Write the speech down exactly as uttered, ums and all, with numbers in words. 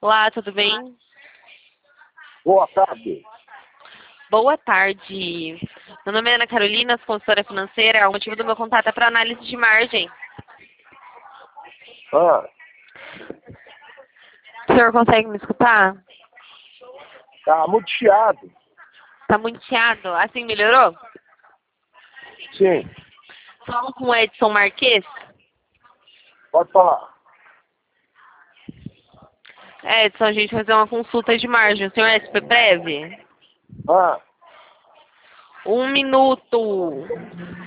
Olá, tudo bem? Boa tarde. Boa tarde. Meu nome é Ana Carolina, sou consultora financeira. O motivo do meu contato é para análise de margem. Ah, O senhor consegue me escutar? tá muito chiado. Tá muito chiado. Assim melhorou? Sim, Falo com o Edson Marques. pode falar. Edson, a gente vai fazer uma consulta de margem. O senhor é S P breve? Ah, Um minuto.